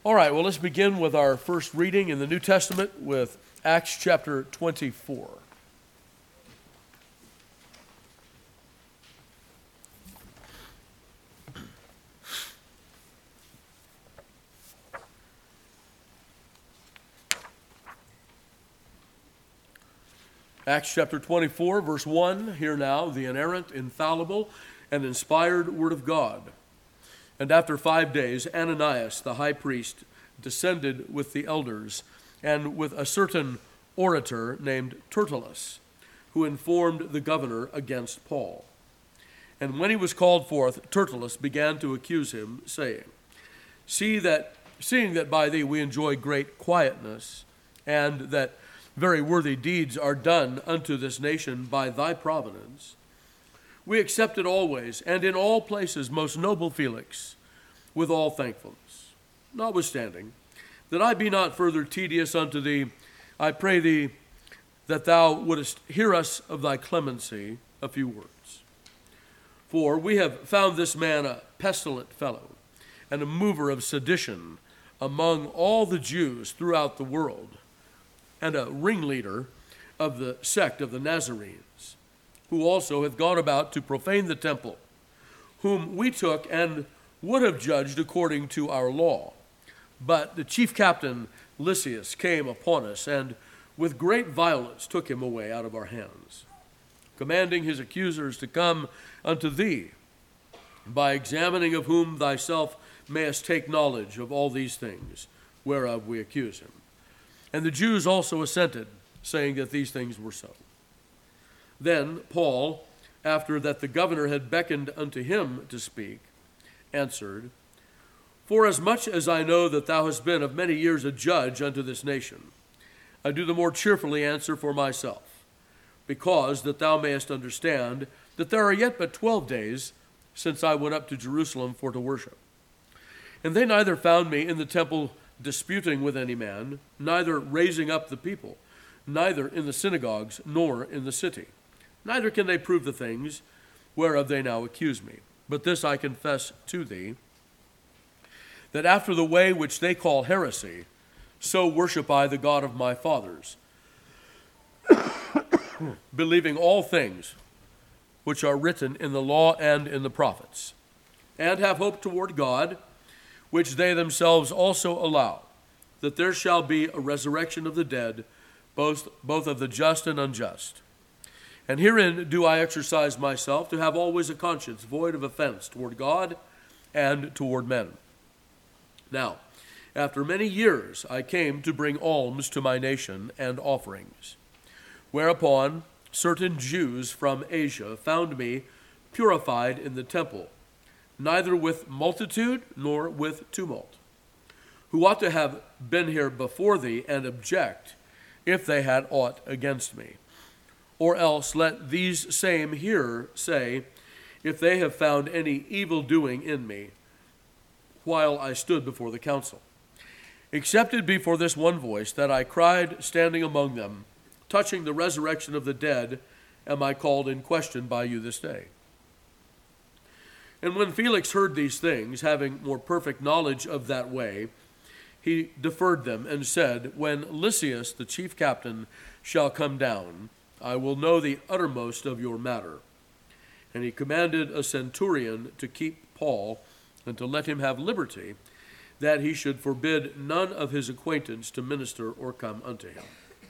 All right, well, let's begin with our first reading in the New Testament with Acts chapter 24. Acts chapter 24, verse 1, hear now the inerrant, infallible, and inspired word of God. And after 5 days, Ananias, the high priest, descended with the elders and with a certain orator named Tertullus, who informed the governor against Paul. And when he was called forth, Tertullus began to accuse him, saying, Seeing that by thee we enjoy great quietness, and that very worthy deeds are done unto this nation by thy providence, we accept it always, and in all places, most noble Felix, with all thankfulness. Notwithstanding, that I be not further tedious unto thee, I pray thee that thou wouldest hear us of thy clemency a few words. For we have found this man a pestilent fellow, and a mover of sedition among all the Jews throughout the world, and a ringleader of the sect of the Nazarenes, who also hath gone about to profane the temple, whom we took and would have judged according to our law. But the chief captain Lysias came upon us, and with great violence took him away out of our hands, commanding his accusers to come unto thee, by examining of whom thyself mayest take knowledge of all these things, whereof we accuse him. And the Jews also assented, saying that these things were so. Then Paul, after that the governor had beckoned unto him to speak, answered, Forasmuch as I know that thou hast been of many years a judge unto this nation, I do the more cheerfully answer for myself, because that thou mayest understand that there are yet but 12 days since I went up to Jerusalem for to worship. And they neither found me in the temple disputing with any man, neither raising up the people, neither in the synagogues, nor in the city. Neither can they prove the things whereof they now accuse me. But this I confess to thee, that after the way which they call heresy, so worship I the God of my fathers, believing all things which are written in the law and in the prophets, and have hope toward God, which they themselves also allow, that there shall be a resurrection of the dead, both of the just and unjust. And herein do I exercise myself to have always a conscience void of offense toward God and toward men. Now, after many years I came to bring alms to my nation and offerings, whereupon certain Jews from Asia found me purified in the temple, neither with multitude nor with tumult, who ought to have been here before thee and object, if they had aught against me. Or else let these same here say, if they have found any evil doing in me, while I stood before the council. Except it be for this one voice, that I cried standing among them, touching the resurrection of the dead, am I called in question by you this day. And when Felix heard these things, having more perfect knowledge of that way, he deferred them and said, When Lysias, the chief captain, shall come down, I will know the uttermost of your matter. And he commanded a centurion to keep Paul and to let him have liberty, that he should forbid none of his acquaintance to minister or come unto him.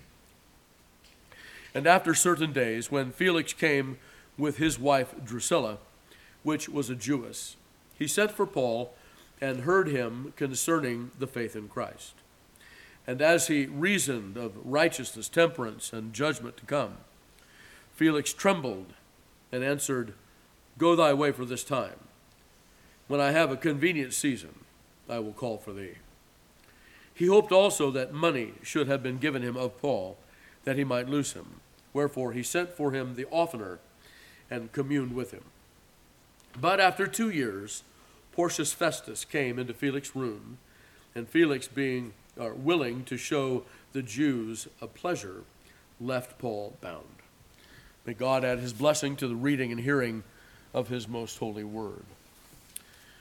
And after certain days, when Felix came with his wife Drusilla, which was a Jewess, he sent for Paul and heard him concerning the faith in Christ. And as he reasoned of righteousness, temperance, and judgment to come, Felix trembled and answered, Go thy way for this time. When I have a convenient season, I will call for thee. He hoped also that money should have been given him of Paul, that he might loose him. Wherefore he sent for him the oftener and communed with him. But after 2 years, Porcius Festus came into Felix's room, and Felix, being willing to show the Jews a pleasure, left Paul bound. May God add his blessing to the reading and hearing of his most holy word.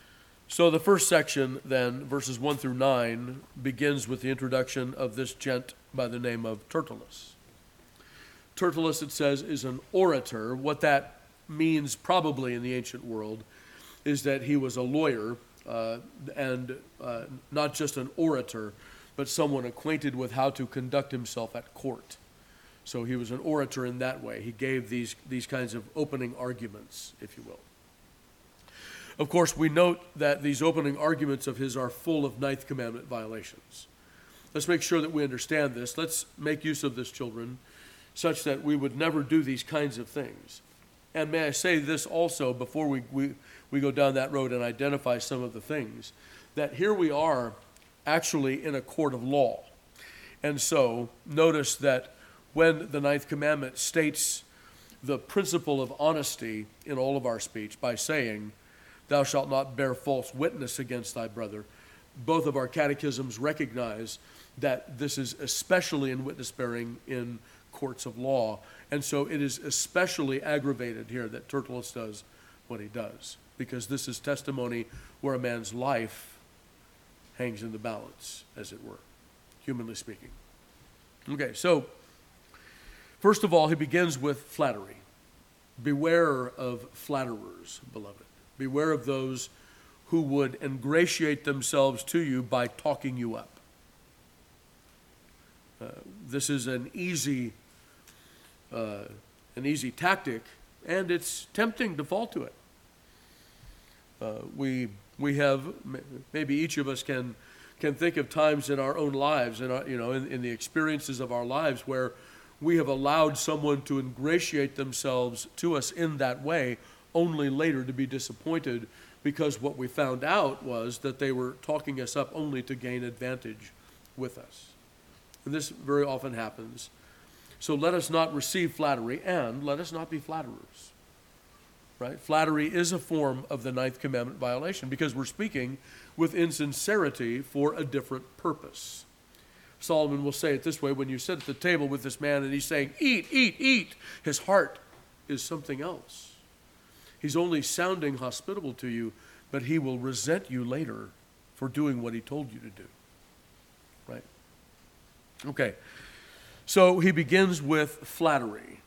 So the first section then, verses 1 through 9, begins with the introduction of this gent by the name of Tertullus. Tertullus, it says, is an orator. What that means probably in the ancient world is that he was a lawyer, and not just an orator, but someone acquainted with how to conduct himself at court. So he was an orator in that way. He gave these kinds of opening arguments, if you will. Of course, we note that these opening arguments of his are full of Ninth Commandment violations. Let's make sure that we understand this. Let's make use of this, children, such that we would never do these kinds of things. And may I say this also before we go down that road and identify some of the things, that here we are actually in a court of law. And so notice that when the Ninth Commandment states the principle of honesty in all of our speech by saying, "Thou shalt not bear false witness against thy brother," both of our catechisms recognize that this is especially in witness bearing in courts of law. And so it is especially aggravated here that Tertullus does what he does, because this is testimony where a man's life hangs in the balance, as it were, humanly speaking. Okay, so first of all, he begins with flattery. Beware of flatterers, beloved. Beware of those who would ingratiate themselves to you by talking you up. This is an easy tactic, and it's tempting to fall to it. We have, maybe each of us can think of times in our own lives, in the experiences of our lives, where we have allowed someone to ingratiate themselves to us in that way, only later to be disappointed because what we found out was that they were talking us up only to gain advantage with us. And this very often happens. So let us not receive flattery, and let us not be flatterers. Right? Flattery is a form of the Ninth Commandment violation because we're speaking with insincerity for a different purpose. Solomon will say it this way: when you sit at the table with this man and he's saying, "Eat, eat, eat," his heart is something else. He's only sounding hospitable to you, but he will resent you later for doing what he told you to do. Right? Okay. So he begins with flattery.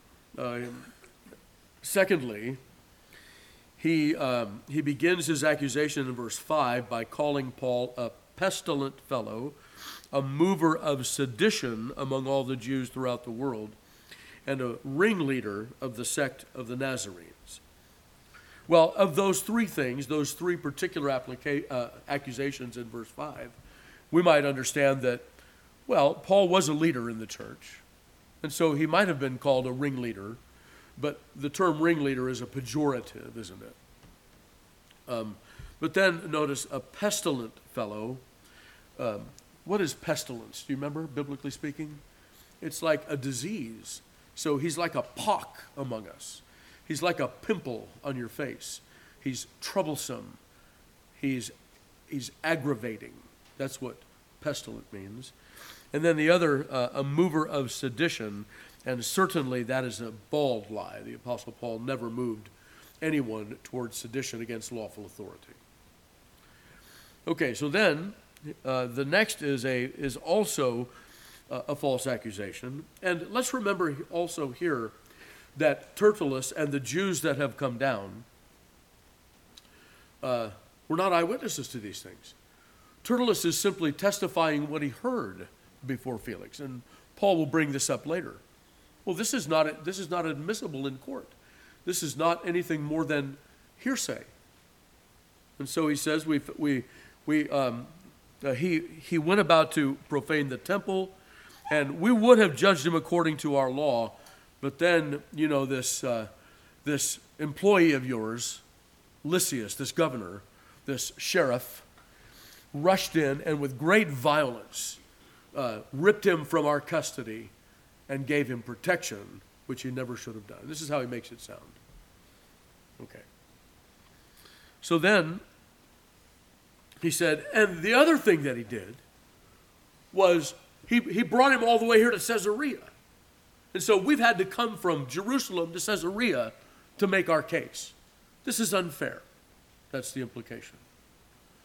Secondly, he begins his accusation in verse 5 by calling Paul a pestilent fellow, a mover of sedition among all the Jews throughout the world, and a ringleader of the sect of the Nazarenes. Well, of those three things, those three particular accusations in verse 5, we might understand that, well, Paul was a leader in the church, and so he might have been called a ringleader, but the term ringleader is a pejorative, isn't it? But then notice a pestilent fellow. What is pestilence? Do you remember, biblically speaking? It's like a disease. So he's like a pock among us. He's like a pimple on your face. He's troublesome. He's aggravating. That's what pestilent means. And then the other, a mover of sedition, and certainly that is a bald lie. The Apostle Paul never moved anyone towards sedition against lawful authority. Okay, so then the next is also a false accusation. And let's remember also here that Tertullus and the Jews that have come down were not eyewitnesses to these things. Tertullus is simply testifying what he heard before Felix, and Paul will bring this up later. Well, this is not admissible in court. This is not anything more than hearsay. And so he says he went about to profane the temple, and we would have judged him according to our law. But then, this employee of yours, Lysias, this governor, this sheriff, rushed in and with great violence ripped him from our custody and gave him protection, which he never should have done. This is how he makes it sound. Okay. So then, he said, and the other thing that he did was he brought him all the way here to Caesarea. And so we've had to come from Jerusalem to Caesarea to make our case. This is unfair. That's the implication.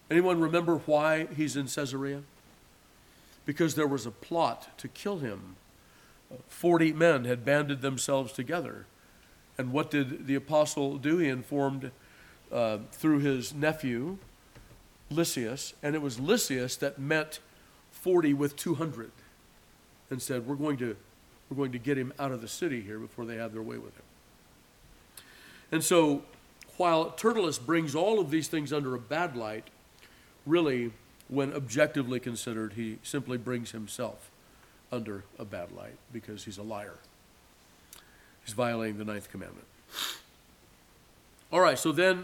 Anyone remember why he's in Caesarea? Because there was a plot to kill him. 40 men had banded themselves together. And what did the apostle do? He informed through his nephew, Lysias, and it was Lysias that met 40 with 200 and said, we're going to get him out of the city here before they have their way with him. And so while Tertullus brings all of these things under a bad light, really, when objectively considered, he simply brings himself under a bad light because he's a liar. He's violating the 9th commandment. All right, so then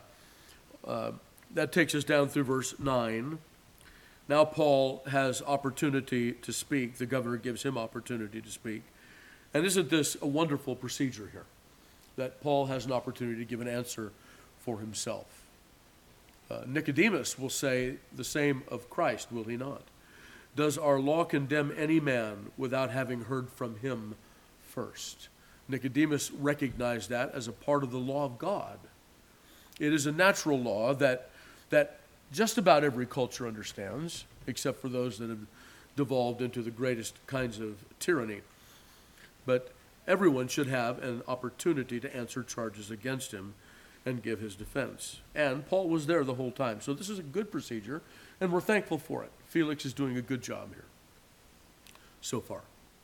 that takes us down through verse 9. Now Paul has opportunity to speak. The governor gives him opportunity to speak. And isn't this a wonderful procedure here? That Paul has an opportunity to give an answer for himself. Nicodemus will say the same of Christ, will he not? Does our law condemn any man without having heard from him first? Nicodemus recognized that as a part of the law of God. It is a natural law that just about every culture understands, except for those that have devolved into the greatest kinds of tyranny. But everyone should have an opportunity to answer charges against him and give his defense. And Paul was there the whole time. So this is a good procedure, and we're thankful for it. Felix is doing a good job here so far.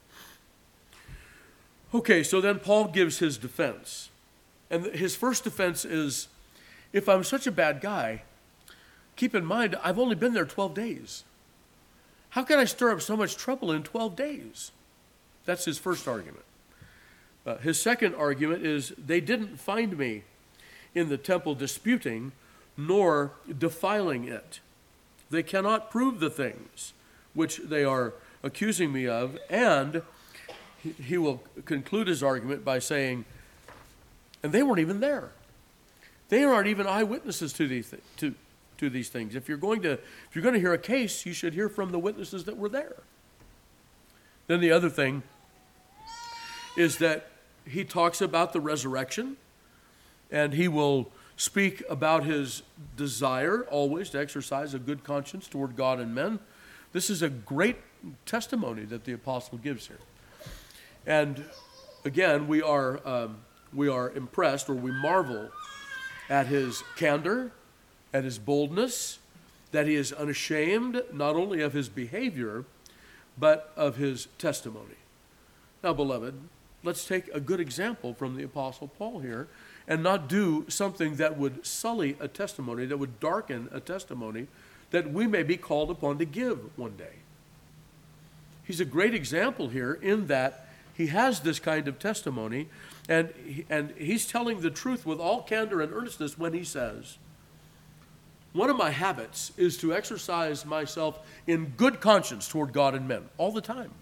Okay, so then Paul gives his defense. And his first defense is, if I'm such a bad guy, keep in mind, I've only been there 12 days. How can I stir up so much trouble in 12 days? That's his first argument. His second argument is, they didn't find me in the temple disputing, nor defiling it. They cannot prove the things which they are accusing me of, and he will conclude his argument by saying, and they weren't even there. They aren't even eyewitnesses to these things. If you're going to hear a case, you should hear from the witnesses that were there. Then the other thing is that he talks about the resurrection, and he will speak about his desire always to exercise a good conscience toward God and men. This is a great testimony that the apostle gives here. And again, we are impressed, or we marvel at his candor, at his boldness, that he is unashamed not only of his behavior, but of his testimony. Now, beloved, let's take a good example from the Apostle Paul here and not do something that would sully a testimony, that would darken a testimony that we may be called upon to give one day. He's a great example here in that he has this kind of testimony, and he's telling the truth with all candor and earnestness when he says, one of my habits is to exercise myself in good conscience toward God and men all the time.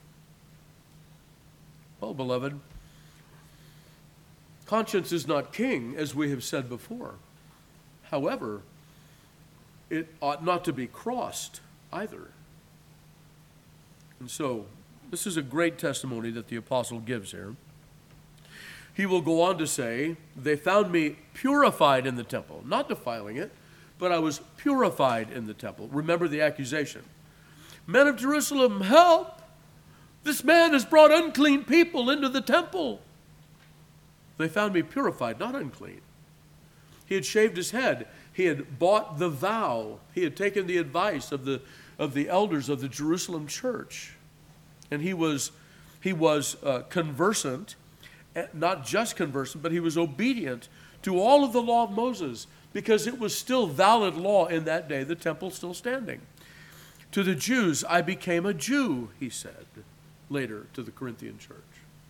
Well, beloved, conscience is not king, as we have said before. However, it ought not to be crossed either. And so, this is a great testimony that the apostle gives here. He will go on to say, they found me purified in the temple, not defiling it, but I was purified in the temple. Remember the accusation. Men of Jerusalem, help! This man has brought unclean people into the temple. They found me purified, not unclean. He had shaved his head. He had bought the vow. He had taken the advice of the elders of the Jerusalem church. And he was conversant, not just conversant, but he was obedient to all of the law of Moses, because it was still valid law in that day, the temple still standing. To the Jews, I became a Jew, he said later to the Corinthian church.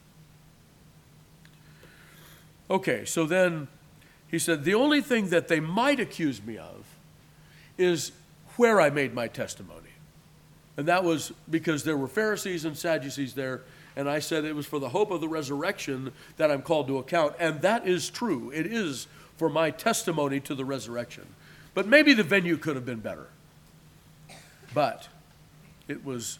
Okay, so then he said, the only thing that they might accuse me of is where I made my testimony. And that was because there were Pharisees and Sadducees there, and I said it was for the hope of the resurrection that I'm called to account. And that is true. It is for my testimony to the resurrection. But maybe the venue could have been better. But it was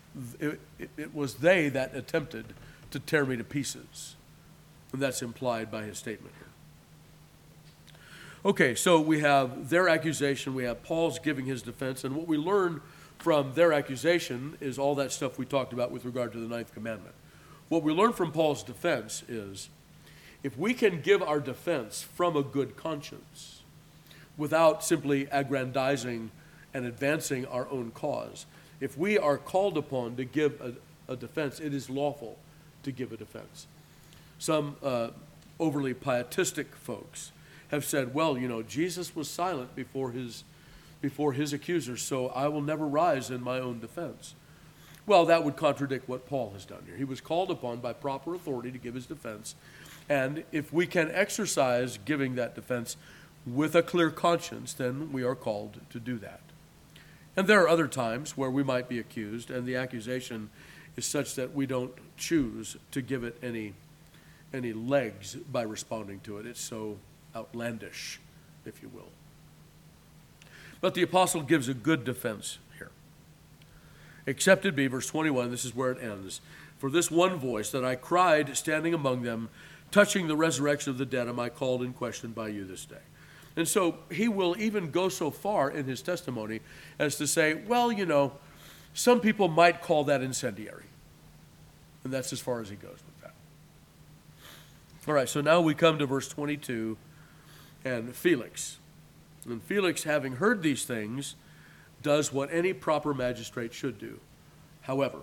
they that attempted to tear me to pieces. And that's implied by his statement here. Okay, so we have their accusation, we have Paul's giving his defense, and what we learn from their accusation is all that stuff we talked about with regard to the ninth commandment. What we learn from Paul's defense is if we can give our defense from a good conscience without simply aggrandizing and advancing our own cause, if we are called upon to give a defense, it is lawful to give a defense. Some overly pietistic folks have said, well, Jesus was silent before his accusers, so I will never rise in my own defense. Well, that would contradict what Paul has done here. He was called upon by proper authority to give his defense, and if we can exercise giving that defense with a clear conscience, then we are called to do that. And there are other times where we might be accused, and the accusation is such that we don't choose to give it any legs by responding to it. It's so outlandish, if you will. But the apostle gives a good defense here. Except it be, verse 21, this is where it ends. For this one voice that I cried standing among them, touching the resurrection of the dead, am I called in question by you this day. And so he will even go so far in his testimony as to say, well, some people might call that incendiary. And that's as far as he goes with that. All right, so now we come to verse 22 and Felix. And Felix, having heard these things, does what any proper magistrate should do. However,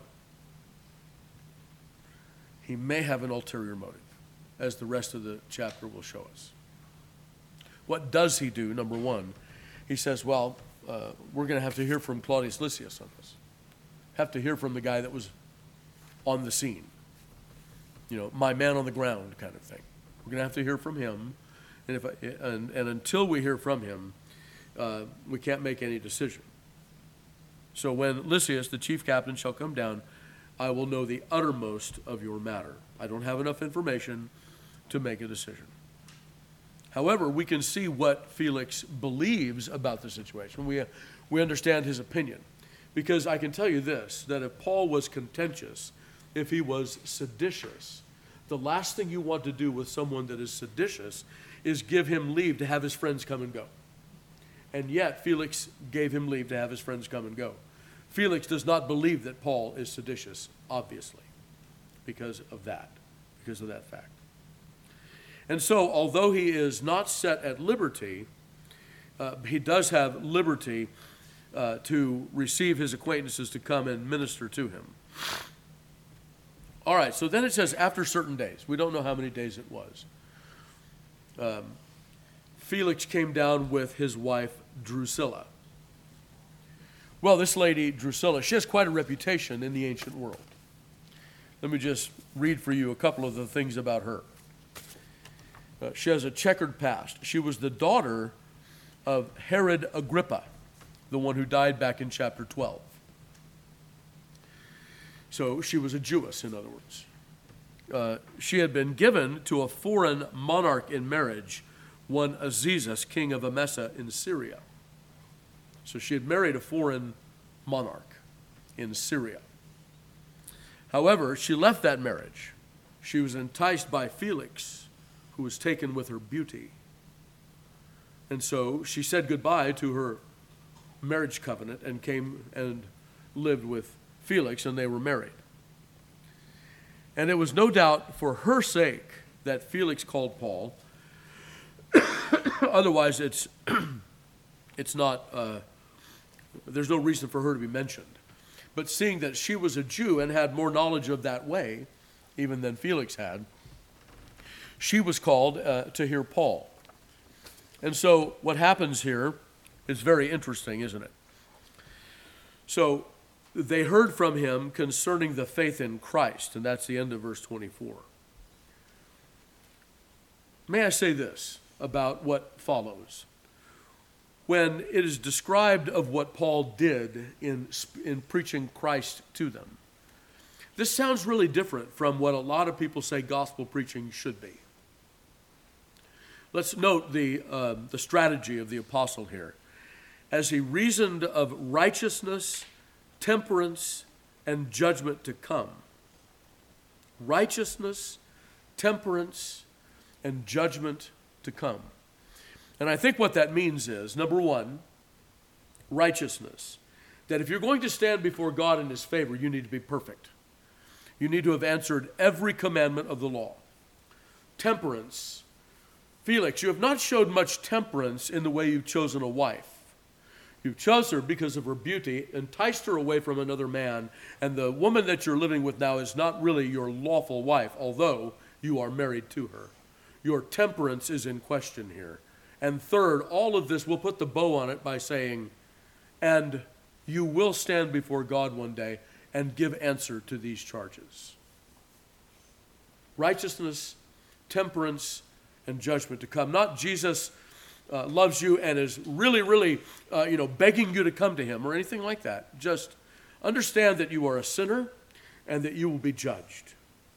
he may have an ulterior motive, as the rest of the chapter will show us. What does he do? Number one, he says, well, we're going to have to hear from Claudius Lysias on this. Have to hear from the guy that was on the scene. My man on the ground kind of thing. We're going to have to hear from him. And until we hear from him, we can't make any decision. So when Lysias, the chief captain, shall come down, I will know the uttermost of your matter. I don't have enough information to make a decision. However, we can see what Felix believes about the situation. We understand his opinion. Because I can tell you this, that if Paul was contentious, if he was seditious, the last thing you want to do with someone that is seditious is give him leave to have his friends come and go. And yet, Felix gave him leave to have his friends come and go. Felix does not believe that Paul is seditious, obviously, because of that fact. And so, although he is not set at liberty, he does have liberty to receive his acquaintances to come and minister to him. All right, so then it says, after certain days. We don't know how many days it was. Felix came down with his wife, Drusilla. Well, this lady, Drusilla, she has quite a reputation in the ancient world. Let me just read for you a couple of the things about her. She has a checkered past. She was the daughter of Herod Agrippa, the one who died back in chapter 12. So she was a Jewess, in other words. She had been given to a foreign monarch in marriage, one Azizus, king of Emesa in Syria. So she had married a foreign monarch in Syria. However, she left that marriage. She was enticed by Felix, who was taken with her beauty. And so she said goodbye to her marriage covenant and came and lived with Felix, and they were married. And it was no doubt for her sake that Felix called Paul. Otherwise, it's not, there's no reason for her to be mentioned. But seeing that she was a Jew and had more knowledge of that way, even than Felix had, she was called to hear Paul. And so what happens here is very interesting, isn't it? So they heard from him concerning the faith in Christ, and that's the end of verse 24. May I say this about what follows? When it is described of what Paul did in preaching Christ to them, this sounds really different from what a lot of people say gospel preaching should be. Let's note the strategy of the apostle here. As he reasoned of righteousness, temperance, and judgment to come. Righteousness, temperance, and judgment to come. And I think what that means is, number one, righteousness. That if you're going to stand before God in his favor, you need to be perfect. You need to have answered every commandment of the law. Temperance. Felix, you have not showed much temperance in the way you've chosen a wife. You chose her because of her beauty, enticed her away from another man, and the woman that you're living with now is not really your lawful wife, although you are married to her. Your temperance is in question here. And third, all of this, we'll put the bow on it by saying, and you will stand before God one day and give answer to these charges. Righteousness, temperance, and judgment to come. Not Jesus loves you and is really, begging you to come to him or anything like that. Just understand that you are a sinner and that you will be judged.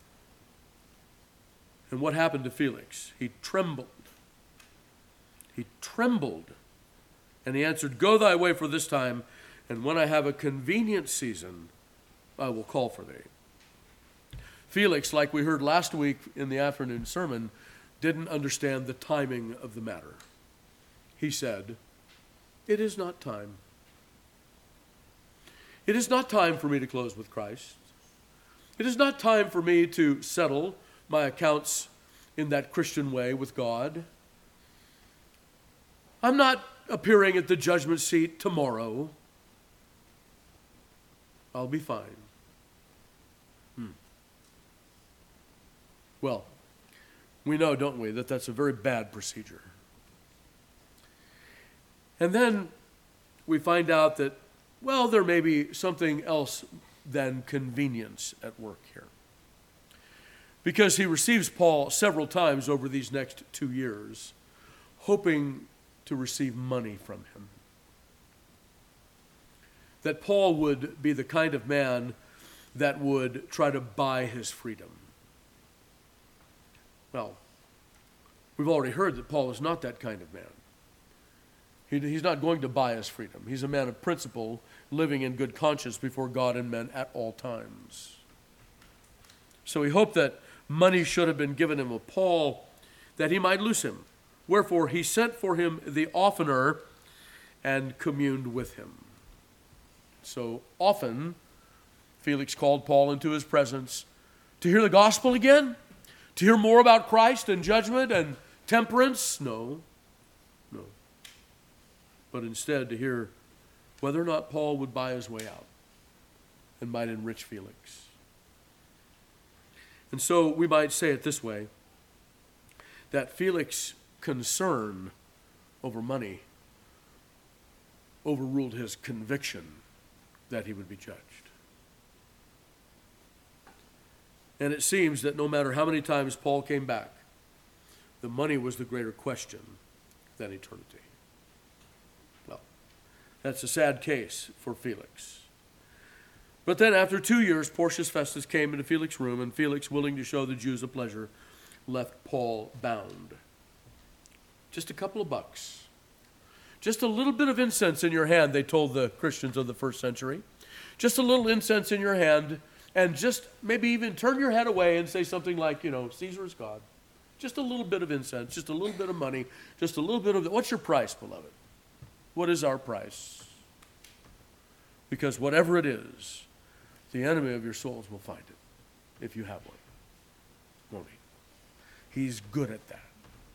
And what happened to Felix? He trembled. He trembled. And he answered, "Go thy way for this time, and when I have a convenient season, I will call for thee." Felix, like we heard last week in the afternoon sermon, didn't understand the timing of the matter. He said, "It is not time. It is not time for me to close with Christ. It is not time for me to settle my accounts in that Christian way with God. I'm not appearing at the judgment seat tomorrow. I'll be fine." Well, we know, don't we, that that's a very bad procedure. And then we find out that, well, there may be something else than convenience at work here. Because he receives Paul several times over these next 2 years, hoping to receive money from him. That Paul would be the kind of man that would try to buy his freedom. Well, we've already heard that Paul is not that kind of man. He's not going to buy his freedom. He's a man of principle, living in good conscience before God and men at all times. So he hoped that money should have been given him of Paul, that he might loose him. Wherefore he sent for him the oftener and communed with him. So often, Felix called Paul into his presence to hear the gospel again, to hear more about Christ and judgment and temperance. No. But instead to hear whether or not Paul would buy his way out and might enrich Felix. And so we might say it this way, that Felix' concern over money overruled his conviction that he would be judged. And it seems that no matter how many times Paul came back, the money was the greater question than eternity. Well, that's a sad case for Felix. But then after 2 years, Porcius Festus came into Felix's room, and Felix, willing to show the Jews a pleasure, left Paul bound. Just a couple of bucks. Just a little bit of incense in your hand, they told the Christians of the first century. Just a little incense in your hand, and just maybe even turn your head away and say something like, Caesar is God. Just a little bit of incense, just a little bit of money, just a little bit of, what's your price, beloved? What is our price? Because whatever it is, the enemy of your souls will find it, if you have one, won't he? He's good at that.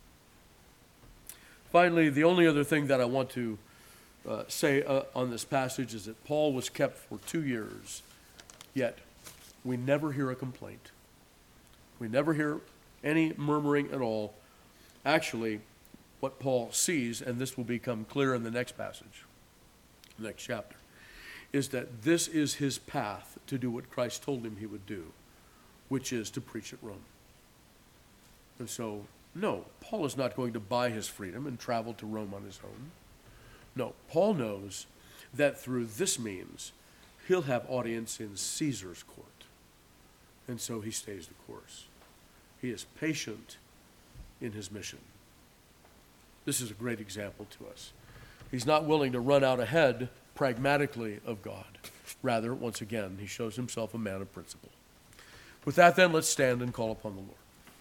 Finally, the only other thing that I want to say on this passage is that Paul was kept for 2 years, yet we never hear a complaint. We never hear any murmuring at all. Actually, what Paul sees, and this will become clear in the next passage, the next chapter, is that this is his path to do what Christ told him he would do, which is to preach at Rome. And so, no, Paul is not going to buy his freedom and travel to Rome on his own. No, Paul knows that through this means, he'll have audience in Caesar's court. And so he stays the course. He is patient in his mission. This is a great example to us. He's not willing to run out ahead pragmatically of God. Rather, once again, he shows himself a man of principle. With that, then, let's stand and call upon the Lord.